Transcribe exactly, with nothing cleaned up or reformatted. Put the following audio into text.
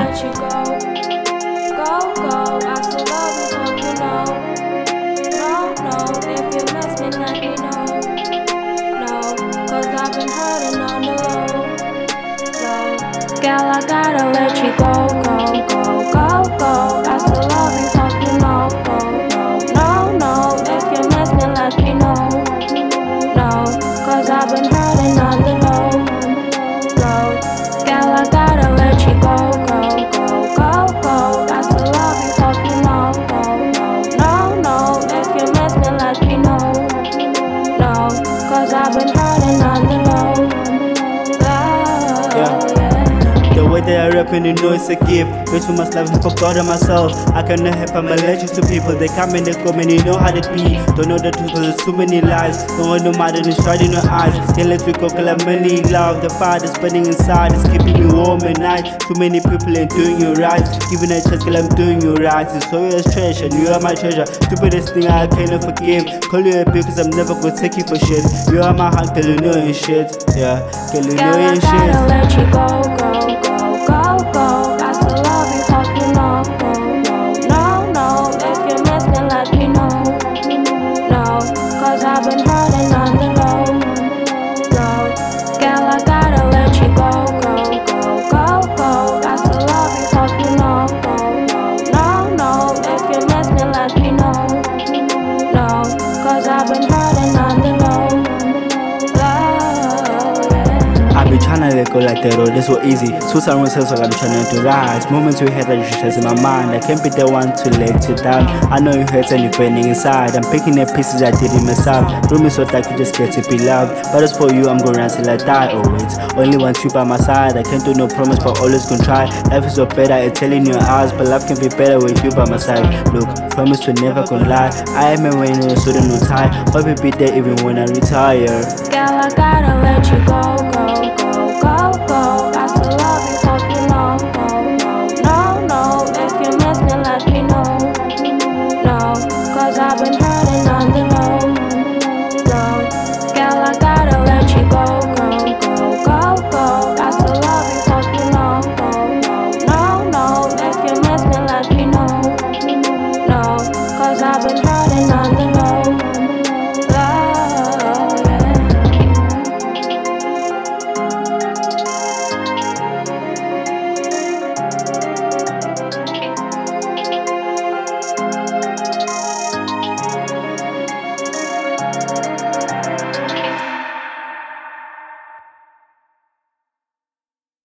let you go. Go, go, I still love you, hope you know. No, no, if you miss me, let me know. No, cause I've been hurting on the low. Low, gal, I gotta let you go, go, go, go, go. I still love you, hope you know. No, no, no, if you miss me, let me know. No, cause I've been hurting on the low. Low, gal, I gotta let you go, go, go, go, go. I still love you, hope you know. No, no, no, if you miss me, let me know. No, cause I've been hurting on the low. Low, Yeah. yeah. The way that I rap and you know it's a gift. Way too much love and forgot of myself. I cannot help I'm allergic to people. They come and they come and you know how they be. Don't know the truth cause there's too many lies. Don't want no matter than stride in your eyes. Can't let you go cause I'm many love. The fire that's burning inside is keeping me warm at night. Too many people ain't doing you right. Giving a chance cause I'm doing you right. It's always trash and you are my treasure. Stupidest thing I cannot forgive. Call you a bitch cause I'm never gonna take you for shit. You are my heart girl, you know you shit. Yeah, girl, you know Girl, I you gotta shit. let you go, go, go, go, go. I still love you, hope you know. No, no, no, if you miss me, let me know. No, cause I've been hurting on the low. Low, girl, I gotta let you go, go, go, go, go. I still love you, hope you know. No, no, if you miss me, let me know. No, cause I've been hurting on the low. Low, yeah. I be tryna let go like that, oh, this so easy. Two sounds so I'm trying to rise. Moments we had that you stress in my mind. I can't be the one to let you down. I know you hurt and you're burning inside. I'm picking the pieces I did in myself. Room is so tight, you just get to be loved. But as for you, I'm gonna run till I die. Oh, wait, only want you by my side. I can't do no promise, but always gonna try. Life is so better, it's telling your eyes. But life can be better with you by my side. Look, promise to never gonna lie. I am a winner, so don't no tie. Hope you be there even when I retire. Girl, I gotta let you go, go, go, go, go.